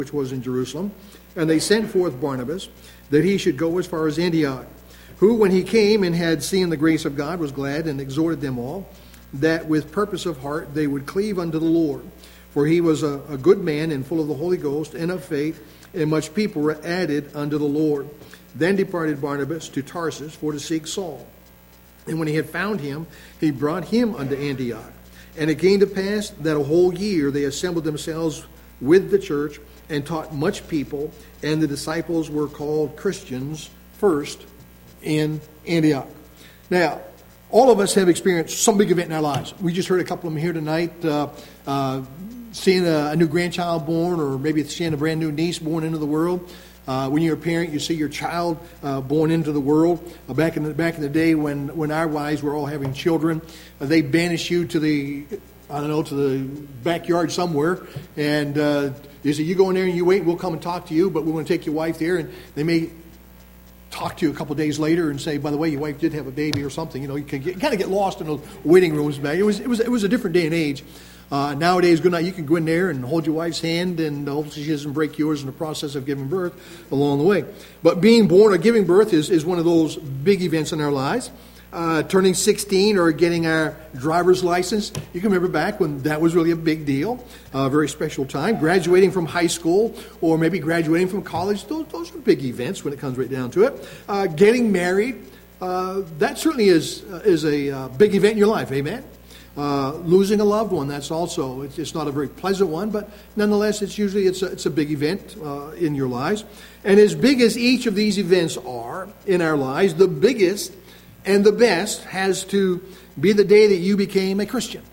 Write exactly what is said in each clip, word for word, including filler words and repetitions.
which was in Jerusalem. And they sent forth Barnabas, that he should go as far as Antioch, who, when he came and had seen the grace of God, was glad and exhorted them all, that with purpose of heart they would cleave unto the Lord. For he was a, a good man and full of the Holy Ghost and of faith, and much people were added unto the Lord. Then departed Barnabas to Tarsus for to seek Saul. And when he had found him, he brought him unto Antioch. And it came to pass that a whole year they assembled themselves with the church and taught much people, and the disciples were called Christians first in Antioch. Now, all of us have experienced some big event in our lives. We just heard a couple of them here tonight, uh, uh, seeing a, a new grandchild born, or maybe seeing a brand new niece born into the world. Uh, when you're a parent, you see your child uh, born into the world. Uh, back in the back in the day, when, when our wives were all having children, uh, they banished you to the I don't know to the backyard somewhere, and uh, they say, you go in there and you wait. We'll come and talk to you, but we want to take your wife there, and they may talk to you a couple of days later and say, by the way, your wife did have a baby or something. You know, you can get, kind of get lost in those waiting rooms. Back. It was it was it was a different day and age. Uh, nowadays, good night, you can go in there and hold your wife's hand, and hopefully she doesn't break yours in the process of giving birth along the way. But being born or giving birth is, is one of those big events in our lives. Uh, turning sixteen or getting our driver's license. You can remember back when that was really a big deal, a very special time. Graduating from high school or maybe graduating from college, those, those are big events when it comes right down to it. Uh, getting married, uh, that certainly is, uh, is a uh, big event in your life, amen? Uh, losing a loved one, that's also, it's, it's not a very pleasant one, but nonetheless, it's usually it's a, it's a big event uh, in your lives. And as big as each of these events are in our lives, the biggest and the best has to be the day that you became a Christian.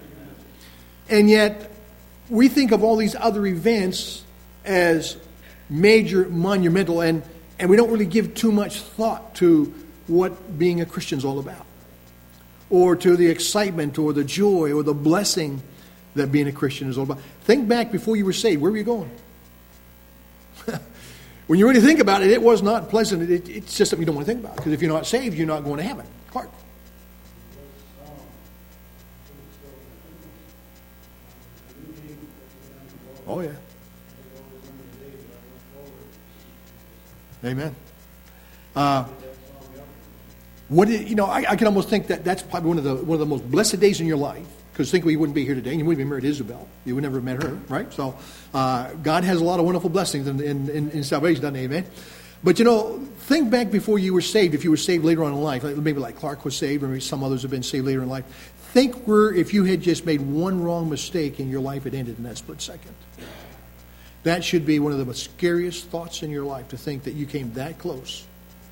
And yet, we think of all these other events as major, monumental, and, and we don't really give too much thought to what being a Christian is all about, or to the excitement or the joy or the blessing that being a Christian is all about. Think back before you were saved. Where were you going? When you really think about it, it was not pleasant. It, it's just something you don't want to think about. Because if you're not saved, you're not going to heaven. Clark. Oh, yeah. Amen. Uh, what did, you know, I, I can almost think that that's probably one of the one of the most blessed days in your life. Because think we wouldn't be here today, and you wouldn't be married to Isabel. You would never have met her, right? So uh, God has a lot of wonderful blessings in, in, in, in salvation, doesn't he? Amen? But, you know, think back before you were saved, if you were saved later on in life, like, maybe like Clark was saved, or maybe some others have been saved later in life. Think where if you had just made one wrong mistake and your life had ended in that split second. That should be one of the most scariest thoughts in your life, to think that you came that close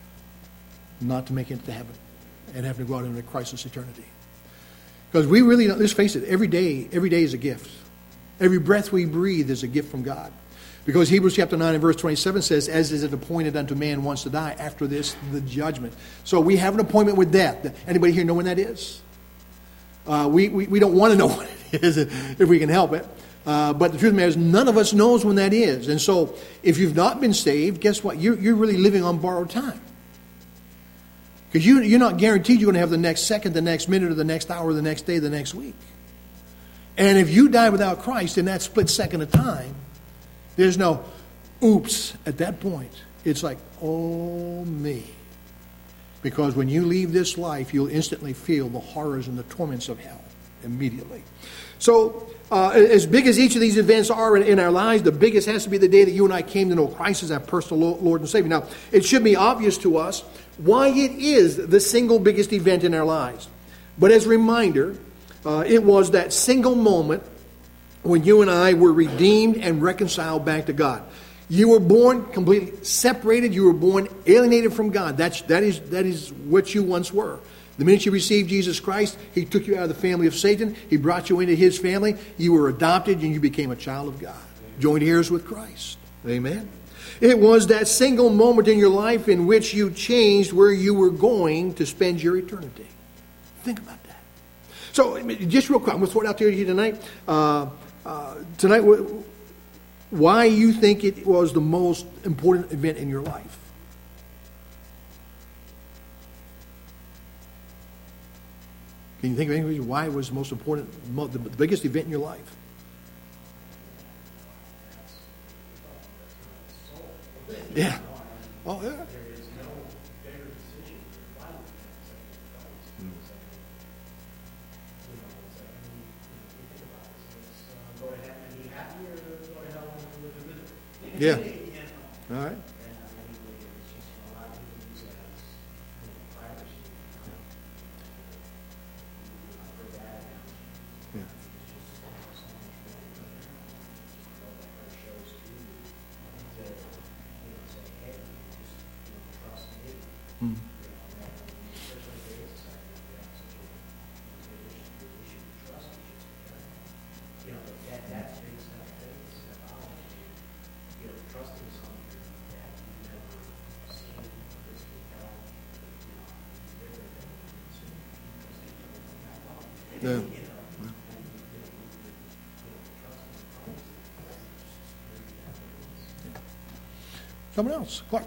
not to make it to heaven and having to go out into Christ's eternity. Because we really don't, let's face it, every day, every day is a gift. Every breath we breathe is a gift from God. Because Hebrews chapter nine and verse twenty-seven says, as is it appointed unto man once to die, after this, the judgment. So we have an appointment with death. Anybody here know when that is? Uh, we, we, we don't want to know what it is if we can help it. Uh, but the truth of the matter is, none of us knows when that is. And so if you've not been saved, guess what? You're, you're really living on borrowed time. Because you, you're not guaranteed you're going to have the next second, the next minute, or the next hour, the next day, the next week. And if you die without Christ in that split second of time, there's no oops at that point. It's like, oh me. Because when you leave this life, you'll instantly feel the horrors and the torments of hell immediately. So, uh, as big as each of these events are in, in our lives, the biggest has to be the day that you and I came to know Christ as our personal Lord and Savior. Now, it should be obvious to us why it is the single biggest event in our lives. But as a reminder, uh, it was that single moment when you and I were redeemed and reconciled back to God. You were born completely separated. You were born alienated from God. That's, that is, that is what you once were. The minute you received Jesus Christ, He took you out of the family of Satan. He brought you into His family. You were adopted and you became a child of God. Joined heirs with Christ. Amen. It was that single moment in your life in which you changed where you were going to spend your eternity. Think about that. So, just real quick, I'm going to throw it out there to you tonight. Uh, uh, tonight, why you think it was the most important event in your life? Can you think of any reason why it was the most important, the biggest event in your life? Yeah. Oh, yeah. Yeah. All right. Yeah. Mm. Yeah. Someone else, Clark.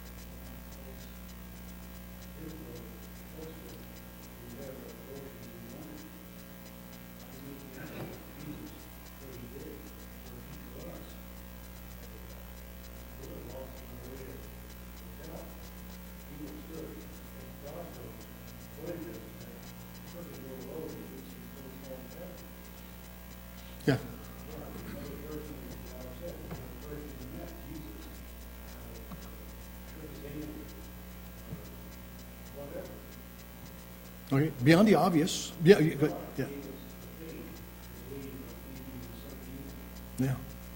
Yeah. Okay. Beyond the obvious. Yeah. you- Good. Yeah. Yeah.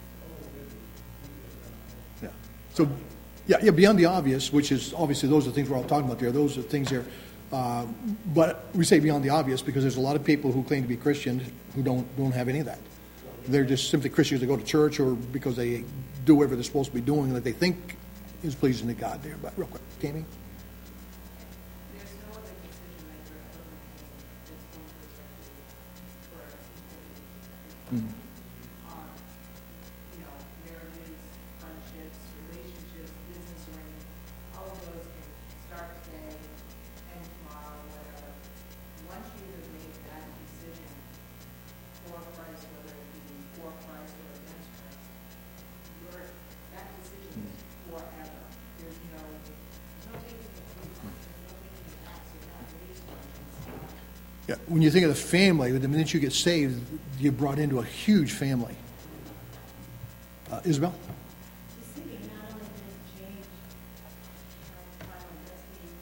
Yeah. So, yeah, yeah. Beyond the obvious, which is obviously those are the things we're all talking about there. Those are things there. Uh, but we say beyond the obvious because there's a lot of people who claim to be Christian who don't don't have any of that. They're just simply Christians that go to church or because they do whatever they're supposed to be doing that they think is pleasing to God there. But real quick, Tammy? There's no other decision maker ever made that's more protected for Mm. on, you know, marriages, friendships, relationships, business arrangements, all of those can start today and tomorrow, whatever. Once you have made that decision for Christ, whether it be for Christ or against Christ, your, that decision is forever. There's no, there's no taking it from you. There's no taking it back. So that relationship. Yeah, when you think of the family, the minute you get saved, you're brought into a huge family. Uh, Isabel? The city not only did it change our final destiny,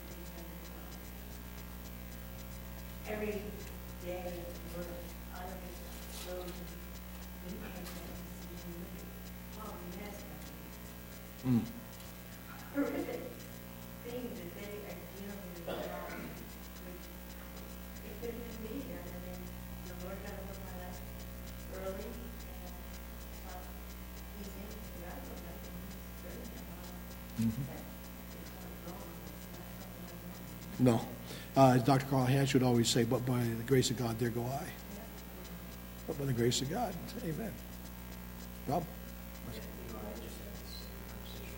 every day we're underneath those new campaigns, oh, yes, Mm. horrific things that they are dealing with now. Which, it could have been me, and I mean, the Lord got over my life early, and uh, he's in, so I don't know, he's very, uh, Mhm. that it's not wrong, it's not something like that. No. Uh, as Doctor Carl Hatch would always say, but by the grace of God, there go I. But by the grace of God, amen. Rob? You know, I just had this conversation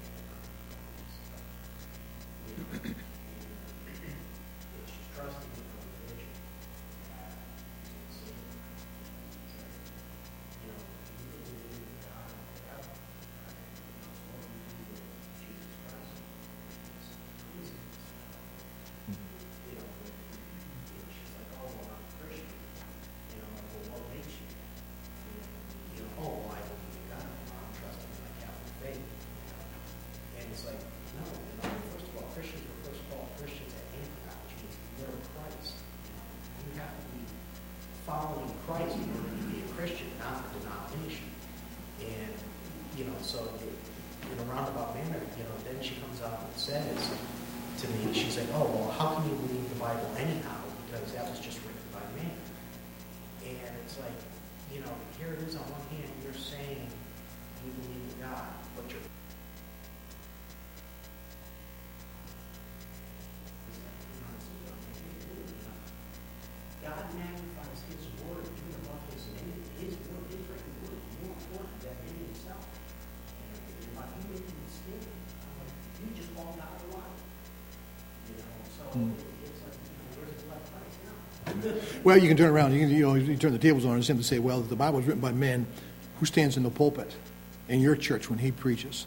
with my and it's trusting in the religion that is the same. You know, you believe in God forever, right? What we do with Jesus Christ is amazing. You know, when, you know, she's like, oh, well, I'm a Christian. You know, well, what makes you that? You know, oh, well, I believe in God. I'm trusting in my Catholic faith. And it's like, no, you know, first of all, Christians were first of all Christians at Antioch, which means you're Christ. You have to be following Christ in order to be a Christian, not a denomination. And, you know, so in a roundabout manner, you know, then she comes out and says to me, she's like, oh, well, how can you believe the Bible anyhow? Because that was just written by man. And it's like, you know, here it is on one hand, you're saying you believe in God, but you're God magnifies His word even above His name. His word, His written word, is more important than man himself. And if I you make a mistake, I'm like, you just fall out of line. You know, so Mm. it's like, you know, where's the left Christ now? Well, you can turn around. You can, you know, you turn the tables on and simply say, well, if the Bible is written by men, who stands in the pulpit in your church when he preaches?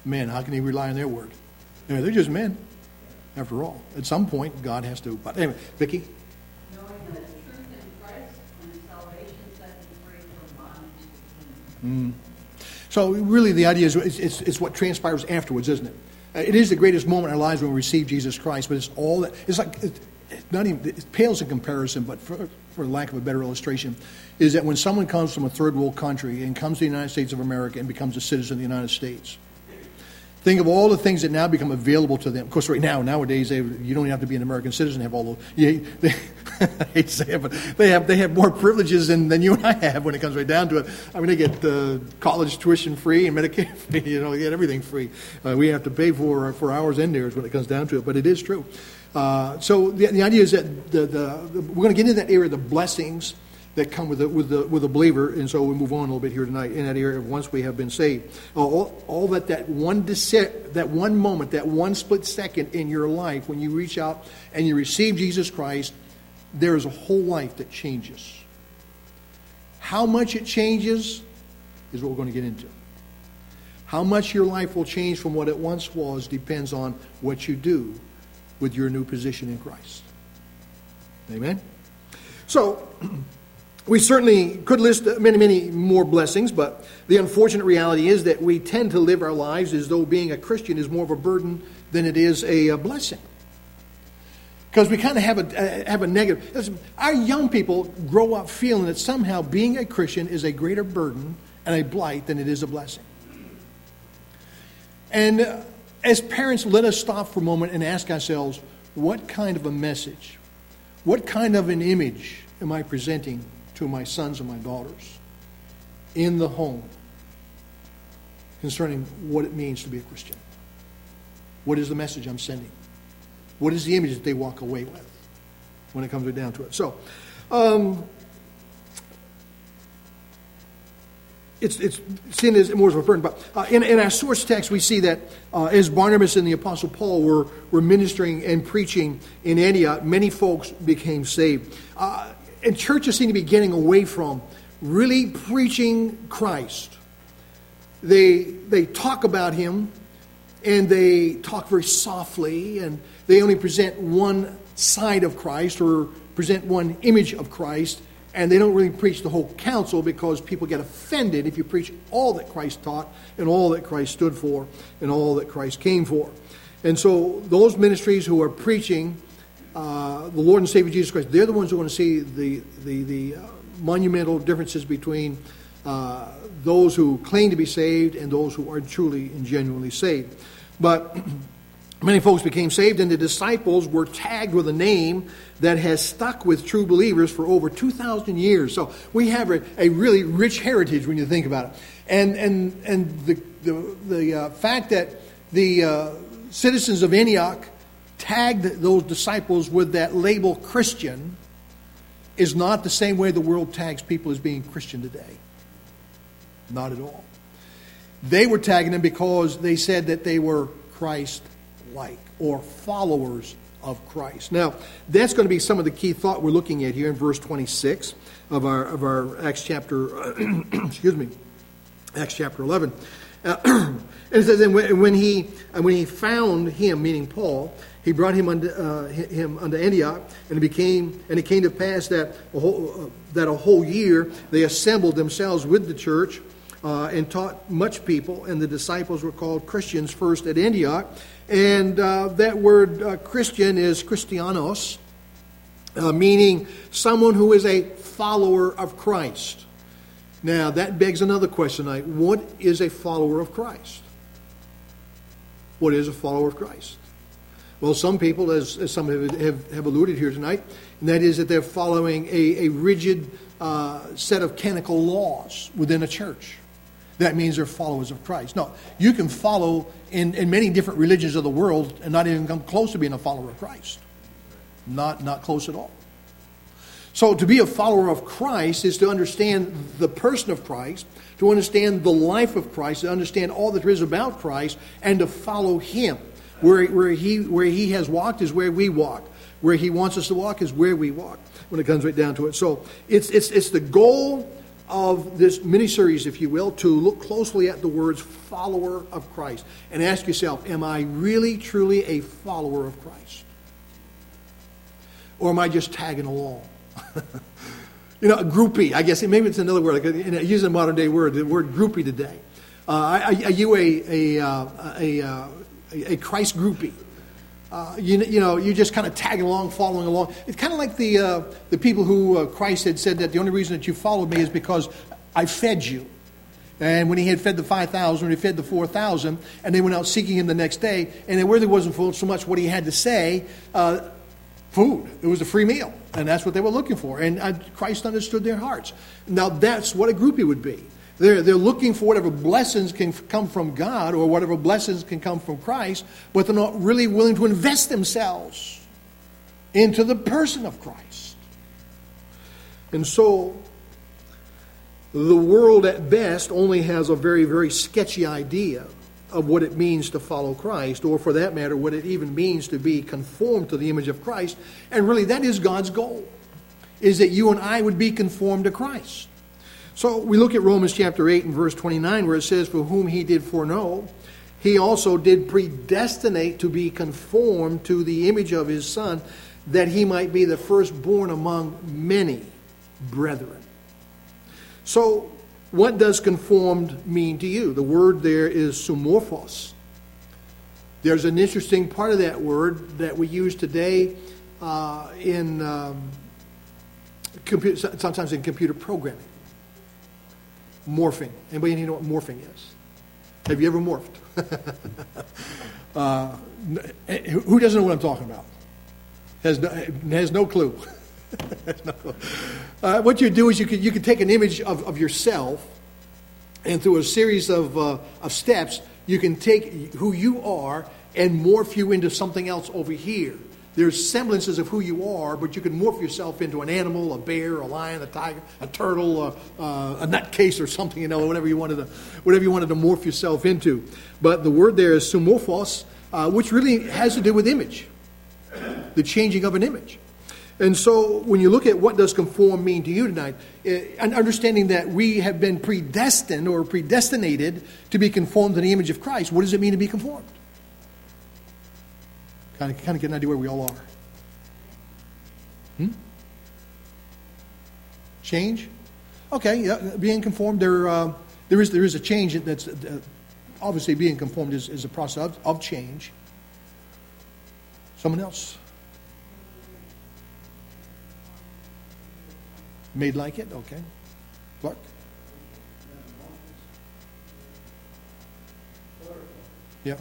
men. How can he rely on their word? You know, they're just men, after all. At some point, God has to. But anyway, Vicki? Knowing the truth in Christ and salvation set me free from bondage. Mm. So really the idea is it's, it's, it's what transpires afterwards, isn't it? It is the greatest moment in our lives when we receive Jesus Christ, but it's all that, it's like, it, not even, it pales in comparison, but for, for lack of a better illustration, is that when someone comes from a third world country and comes to the United States of America and becomes a citizen of the United States, think of all the things that now become available to them. Of course, right now, nowadays, they, you don't even have to be an American citizen to have all those. You, they, I hate to say it, but they have they have more privileges than, than you and I have when it comes right down to it. I mean, they get uh, college tuition free and Medicare free. You know, they get everything free. Uh, we have to pay for for hours in there is when it comes down to it, but it is true. Uh, so the, the idea is that the, the, the we're going to get into that area of the blessings that come with the, with the with a believer, and so we move on a little bit here tonight in that area of once we have been saved. All, all that that one deci- that one moment, that one split second in your life when you reach out and you receive Jesus Christ, there is a whole life that changes. How much it changes is what we're going to get into. How much your life will change from what it once was depends on what you do with your new position in Christ. Amen? So, we certainly could list many, many more blessings, but the unfortunate reality is that we tend to live our lives as though being a Christian is more of a burden than it is a, a blessing. Because we kind of have a, have a negative. Listen, our young people grow up feeling that somehow being a Christian is a greater burden and a blight than it is a blessing. And uh, as parents, let us stop for a moment and ask ourselves, what kind of a message, what kind of an image am I presenting to my sons and my daughters in the home concerning what it means to be a Christian? What is the message I'm sending? What is the image that they walk away with when it comes right down to it? So, um, it's it's sin is more of a burden. But uh, in, in our source text, we see that uh, as Barnabas and the Apostle Paul were, were ministering and preaching in Antioch, many folks became saved. Uh, And churches seem to be getting away from really preaching Christ. They they talk about him, and they talk very softly, and they only present one side of Christ or present one image of Christ, and they don't really preach the whole counsel because people get offended if you preach all that Christ taught and all that Christ stood for and all that Christ came for. And so those ministries who are preaching Uh, the Lord and Savior Jesus Christ, they're the ones who are going to see the the, the uh, monumental differences between uh, those who claim to be saved and those who are truly and genuinely saved. But many folks became saved, and the disciples were tagged with a name that has stuck with true believers for over two thousand years. So we have a, a really rich heritage when you think about it. And and and the the, the uh, fact that the uh, citizens of Antioch tagged those disciples with that label Christian is not the same way the world tags people as being Christian today. Not at all. They were tagging them because they said that they were Christ-like or followers of Christ. Now, that's going to be some of the key thought we're looking at here in verse twenty-six of our of our Acts chapter excuse me, Acts chapter eleven. Uh, and it says, and when he when he found him, meaning Paul, he brought him unto uh, him unto Antioch, and it became and it came to pass that a whole uh, that a whole year they assembled themselves with the church uh, and taught much people, and the disciples were called Christians first at Antioch, and uh, that word uh, Christian is Christianos, uh, meaning someone who is a follower of Christ. Now, that begs another question tonight. What is a follower of Christ? What is a follower of Christ? Well, some people, as, as some have, have, have alluded here tonight, and that is that they're following a, a rigid uh, set of canonical laws within a church. That means they're followers of Christ. No, you can follow in, in many different religions of the world and not even come close to being a follower of Christ. Not, not close at all. So to be a follower of Christ is to understand the person of Christ, to understand the life of Christ, to understand all that there is about Christ, and to follow him. Where, where, he, where he has walked is where we walk. Where he wants us to walk is where we walk, when it comes right down to it. So it's, it's, it's the goal of this mini-series, if you will, to look closely at the words follower of Christ and ask yourself, am I really, truly a follower of Christ? Or am I just tagging along? You know, a groupie, I guess, maybe it's another word, like, using a modern day word, the word groupie today. Uh, are, are you a, a, uh, a, uh, a Christ groupie? Uh, you, you know, you just kind of tagging along, following along. It's kind of like the uh, the people who uh, Christ had said that the only reason that you followed me is because I fed you. And when he had fed the five thousand, when he fed the four thousand, and they went out seeking him the next day, and it really wasn't for so much what he had to say, uh, food. It was a free meal, and that's what they were looking for. And uh, Christ understood their hearts. Now, that's what a groupie would be. They're, they're looking for whatever blessings can come from God or whatever blessings can come from Christ, but they're not really willing to invest themselves into the person of Christ. And so, the world at best only has a very, very sketchy idea of what it means to follow Christ, or for that matter, what it even means to be conformed to the image of Christ. And really, that is God's goal, is that you and I would be conformed to Christ. So we look at Romans chapter eight and verse twenty-nine, where it says, for whom he did foreknow, he also did predestinate to be conformed to the image of his Son, that he might be the firstborn among many brethren. So, what does conformed mean to you? The word there is sumorphos. There's an interesting part of that word that we use today uh, in um, computer, sometimes in computer programming. Morphing. Anybody know what morphing is? Have you ever morphed? uh, who doesn't know what I'm talking about? Has no, has no clue. no clue. Uh, what you do is you can you can take an image of, of yourself, and through a series of uh, of steps, you can take who you are and morph you into something else over here. There's semblances of who you are, but you can morph yourself into an animal, a bear, a lion, a tiger, a turtle, a, uh, a nutcase or something, you know, whatever you wanted to, whatever you wanted to morph yourself into. But the word there is sumorphos, uh, which really has to do with image, the changing of an image. And so when you look at what does conform mean to you tonight, uh, and understanding that we have been predestined or predestinated to be conformed to the image of Christ, what does it mean to be conformed? Kind of, kind of get an idea where we all are. Hmm? Change? Okay, yeah, being conformed. There, uh, there is there is a change that's uh, obviously being conformed is, is a process of, of change. Someone else? Made like it? Okay. Clark? Yeah.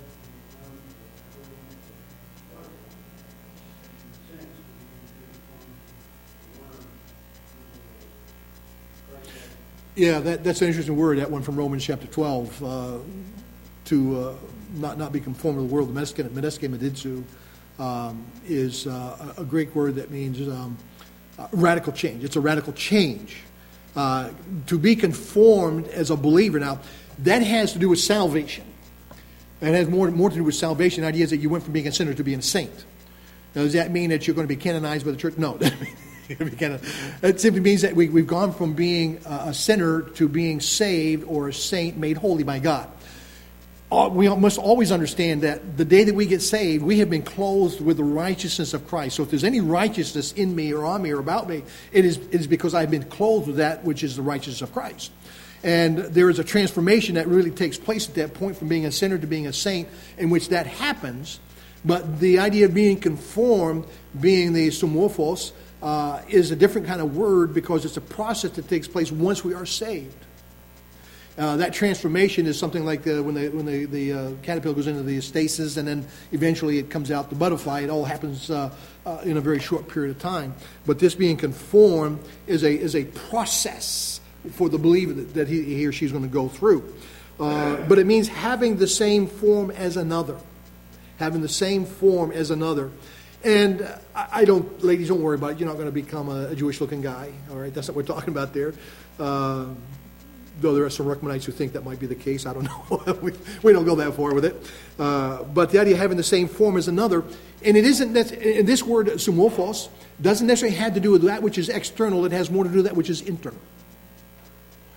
Yeah, that, that's an interesting word, that one from Romans chapter twelve, uh, to uh, not, not be conformed to the world. The meneske meditsu um, is uh, a Greek word that means um, uh, radical change. It's a radical change. Uh, to be conformed as a believer. Now, that has to do with salvation. It has more, more to do with salvation. The idea is that you went from being a sinner to being a saint. Now, does that mean that you're going to be canonized by the church? No. It simply means that we, we've gone from being a sinner to being saved or a saint made holy by God. We must always understand that the day that we get saved, we have been clothed with the righteousness of Christ. So if there's any righteousness in me or on me or about me, it is, it is because I've been clothed with that which is the righteousness of Christ. And there is a transformation that really takes place at that point from being a sinner to being a saint, in which that happens. But the idea of being conformed, being the sumorphos, uh, is a different kind of word because it's a process that takes place once we are saved. Uh, that transformation is something like the, when the when the, the uh, caterpillar goes into the stasis and then eventually it comes out the butterfly. It all happens uh, uh, in a very short period of time. But this being conformed is a is a process for the believer that, that he, he or she is going to go through. Uh, but it means having the same form as another, having the same form as another. And I, I don't, ladies, don't worry about it. You're not going to become a, a Jewish-looking guy. All right, that's not what we're talking about there. Uh, Though there are some Ruckmanites who think that might be the case. I don't know. we, we don't go that far with it. Uh, but the idea of having the same form as another, and it isn't that, and this word sumorphos doesn't necessarily have to do with that which is external. It has more to do with that which is internal.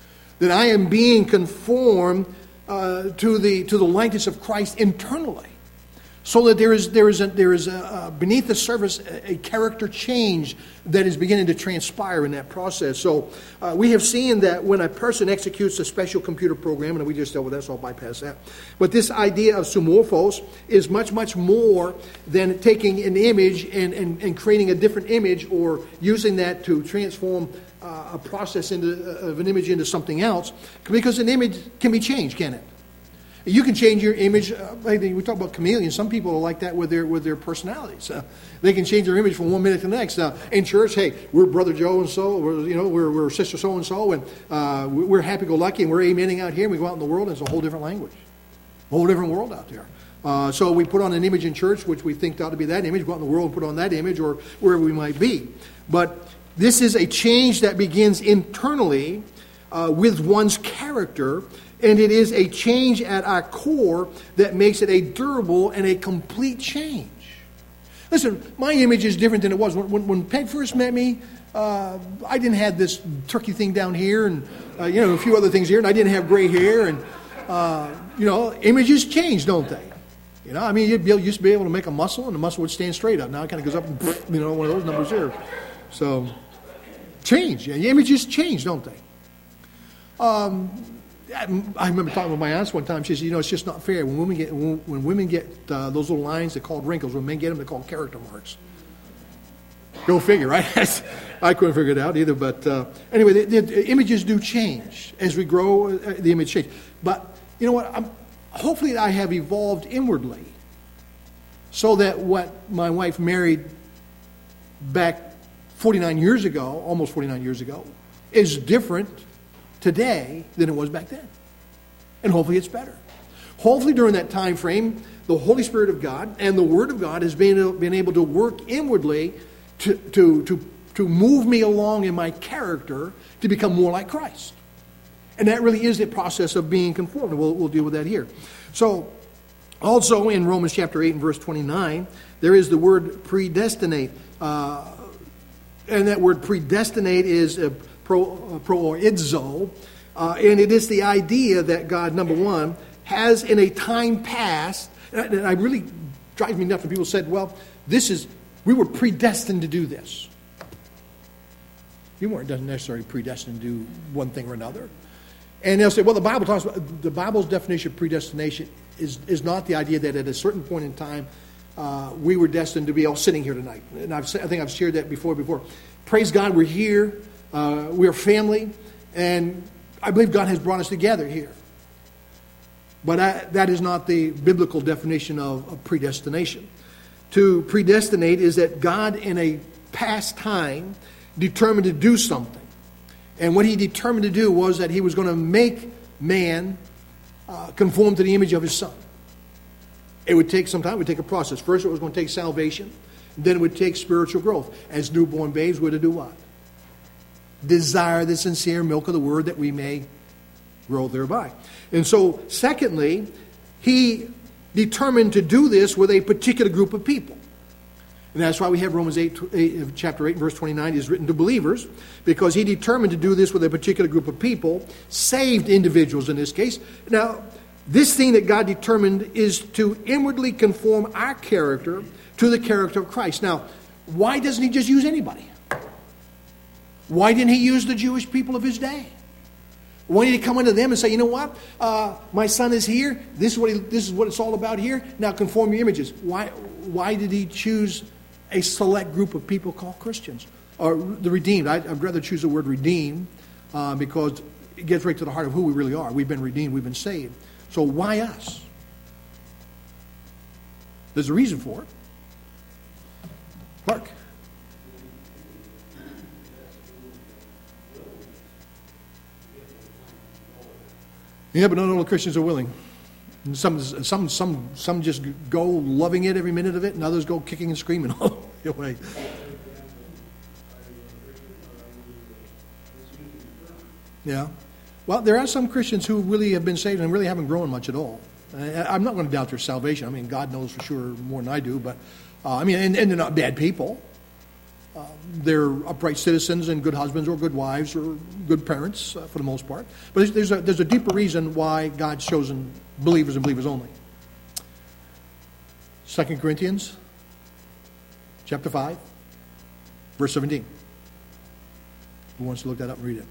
that I am being conformed uh, to the to the likeness of Christ internally, so that there is there is a, there is a, uh, beneath the surface a, a character change that is beginning to transpire in that process. So uh, we have seen that when a person executes a special computer program, and we just dealt with that, so I'll bypass that. But this idea of zoomorphos is much much more than taking an image and, and, and creating a different image, or using that to transform uh, a process into uh, of an image into something else, because an image can be changed, can it? You can change your image. Uh, we talk about chameleons. Some people are like that with their with their personalities. Uh, they can change their image from one minute to the next. Uh, in church, hey, we're brother Joe and so, we're you know we're we're sister so and so, and uh, we're happy-go-lucky, and we're amening out here. And we go out in the world, and it's a whole different language, a whole different world out there. Uh, so we put on an image in church, which we think ought to be that image. Go out in the world and put on that image, or wherever we might be. But this is a change that begins internally uh, with one's character. And it is a change at our core that makes it a durable and a complete change. Listen, my image is different than it was. When, when, when Peg first met me, uh, I didn't have this turkey thing down here and, uh, you know, a few other things here. And I didn't have gray hair. And, uh, you know, images change, don't they? You know, I mean, you'd be, used to be able to make a muscle, and the muscle would stand straight up. Now it kind of goes up and, you know, one of those numbers here. So, change. Yeah, images change, don't they? Um... I remember talking with my aunt one time. She said, you know, it's just not fair. When women get when, when women get uh, those little lines, they're called wrinkles. When men get them, they're called character marks. Go figure, right? I couldn't figure it out either. But uh, anyway, the, the images do change. As we grow, uh, the image changes. But you know what? I'm, hopefully I have evolved inwardly so that what my wife married back forty-nine years ago, almost forty-nine years ago, is different today than it was back then. And hopefully it's better. Hopefully during that time frame, the Holy Spirit of God and the Word of God has been, been able to work inwardly to, to, to, to move me along in my character to become more like Christ. And that really is the process of being conformed. We'll, we'll deal with that here. So, also in Romans chapter eight and verse twenty-nine, there is the word predestinate. Uh, and that word predestinate is a Pro, uh, proorizo, uh, and it is the idea that God, number one, has in a time past, and I really drives me nuts when people said, well, this is, we were predestined to do this. You weren't necessarily predestined to do one thing or another. And they'll say, well, the Bible talks about, the Bible's definition of predestination is, is not the idea that at a certain point in time, uh, we were destined to be all sitting here tonight. And I've, I think I've shared that before, before. Praise God, we're here. Uh, we're family, and I believe God has brought us together here. But I, that is not the biblical definition of, of predestination. To predestinate is that God in a past time determined to do something. And what he determined to do was that he was going to make man uh, conform to the image of his Son. It would take some time. It would take a process. First it was going to take salvation. Then it would take spiritual growth. As newborn babes, we're to do what? Desire the sincere milk of the word that we may grow thereby. And so, secondly, he determined to do this with a particular group of people. And that's why we have Romans eight, eight, chapter eight, verse twenty-nine is written to believers, because he determined to do this with a particular group of people, saved individuals in this case. Now, this thing that God determined is to inwardly conform our character to the character of Christ. Now, why doesn't he just use anybody? Why didn't he use the Jewish people of his day? Why did he come into them and say, you know what? Uh, my son is here. This is what he, this is what it's all about here. Now conform your images. Why, why did he choose a select group of people called Christians? Or the redeemed. I, I'd rather choose the word redeemed uh, because it gets right to the heart of who we really are. We've been redeemed. We've been saved. So why us? There's a reason for it. Mark. Yeah, but not all the Christians are willing. Some, some, some, some just go loving it every minute of it, and others go kicking and screaming all the way. Yeah. Well, there are some Christians who really have been saved and really haven't grown much at all. I'm not going to doubt their salvation. I mean, God knows for sure more than I do. But, uh, I mean, and, and they're not bad people. Uh, they're upright citizens and good husbands or good wives or good parents uh, for the most part. But there's, there's, a, there's a deeper reason why God's chosen believers and believers only. Second Corinthians chapter five, verse seventeen. Who wants to look that up and read it?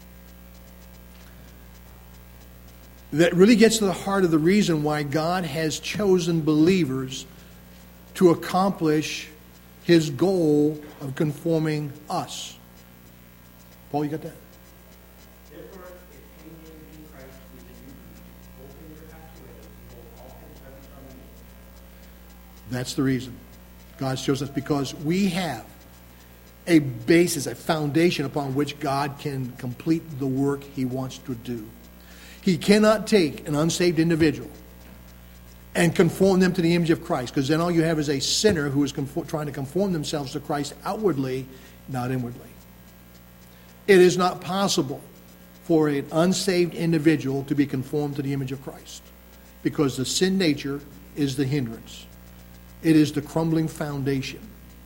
That really gets to the heart of the reason why God has chosen believers to accomplish His goal of conforming us. Paul, you got that? Therefore, if any man be in Christ, he is a new creature. Old things are passed away, behold, all things have become new. That's the reason. God shows us because we have a basis, a foundation upon which God can complete the work He wants to do. He cannot take an unsaved individual and conform them to the image of Christ, because then all you have is a sinner who is conform, trying to conform themselves to Christ outwardly, not inwardly. It is not possible for an unsaved individual to be conformed to the image of Christ, because the sin nature is the hindrance. It is the crumbling foundation.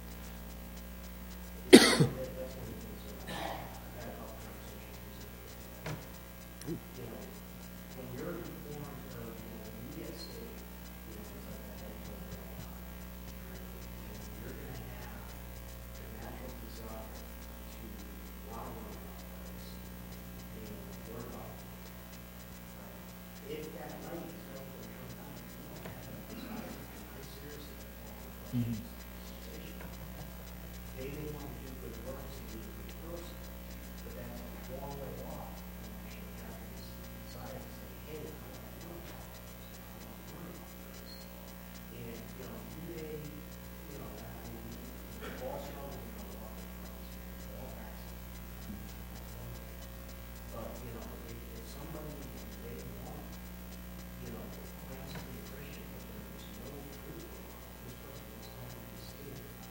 They may want to do good works and be a good person, but that's a long way off from actually having this desire to say, hey, I want to know about this. I want to learn about this. And, you know, you may, you know, I mean, we're all struggling with a lot of problems. All facts. But, you know, if, if somebody, they want, you know, claims to be a Christian, but there's no proof of this person is not going to stay.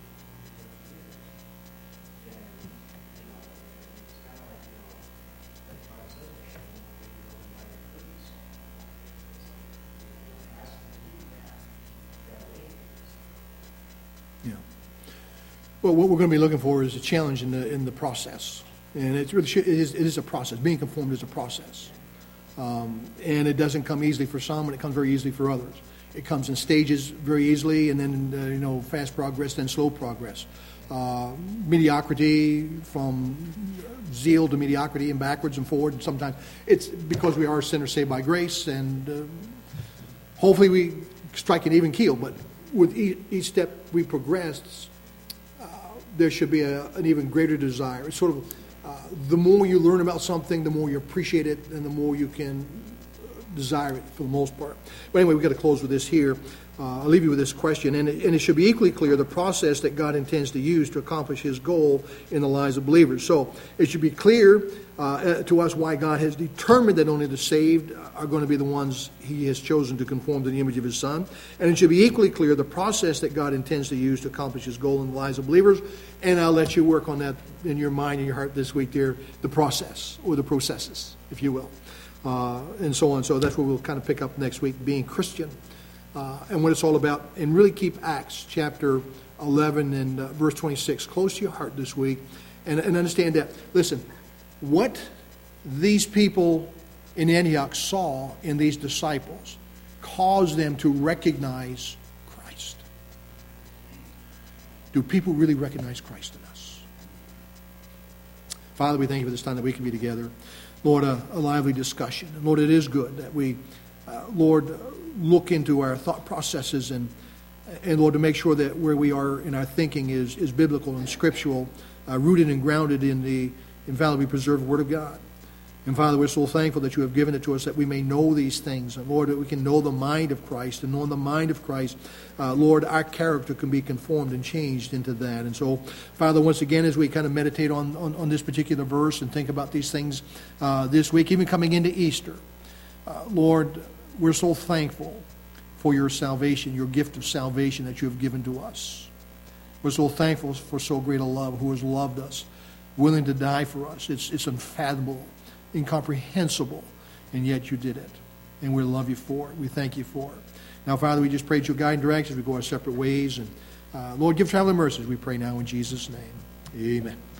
Yeah. Well, what we're going to be looking for is a challenge in the in the process, and it's really it is, it is a process. Being conformed is a process, um, and it doesn't come easily for some, and it comes very easily for others. It comes in stages very easily, and then uh, you know fast progress, then slow progress. Uh, mediocrity, from zeal to mediocrity, and backwards and forward. And sometimes it's because we are sinners saved by grace, and uh, hopefully we strike an even keel. But with each, each step we progress, uh, there should be a, an even greater desire. It's sort of uh, the more you learn about something, the more you appreciate it, and the more you can desire it for the most part. But anyway, we've got to close with this here. Uh, I'll leave you with this question, and it, and it should be equally clear the process that God intends to use to accomplish His goal in the lives of believers. So it should be clear uh, to us why God has determined that only the saved are going to be the ones He has chosen to conform to the image of His Son. And it should be equally clear the process that God intends to use to accomplish His goal in the lives of believers. And I'll let you work on that in your mind and your heart this week, dear, the process, or the processes, if you will. Uh, and so on. So that's what we'll kind of pick up next week, being Christian. Uh, and what it's all about, and really keep Acts chapter eleven and uh, verse twenty-six close to your heart this week, and, and understand that, listen, what these people in Antioch saw in these disciples caused them to recognize Christ. Do people really recognize Christ in us? Father, we thank you for this time that we can be together. Lord, a, a lively discussion. And Lord, it is good that we, uh, Lord, look into our thought processes and, and Lord, to make sure that where we are in our thinking is, is biblical and scriptural, uh, rooted and grounded in the infallibly preserved Word of God. And Father, we're so thankful that you have given it to us that we may know these things. And Lord, that we can know the mind of Christ. And knowing the mind of Christ, uh, Lord, our character can be conformed and changed into that. And so, Father, once again, as we kind of meditate on, on, on this particular verse and think about these things uh, this week, even coming into Easter, uh, Lord, we're so thankful for your salvation, your gift of salvation that you have given to us. We're so thankful for so great a love, who has loved us, willing to die for us. It's, it's unfathomable, incomprehensible, and yet you did it. And we love you for it. We thank you for it. Now, Father, we just pray that you'll guide and direct as we go our separate ways. And uh, Lord, give traveling mercies, we pray now in Jesus' name. Amen.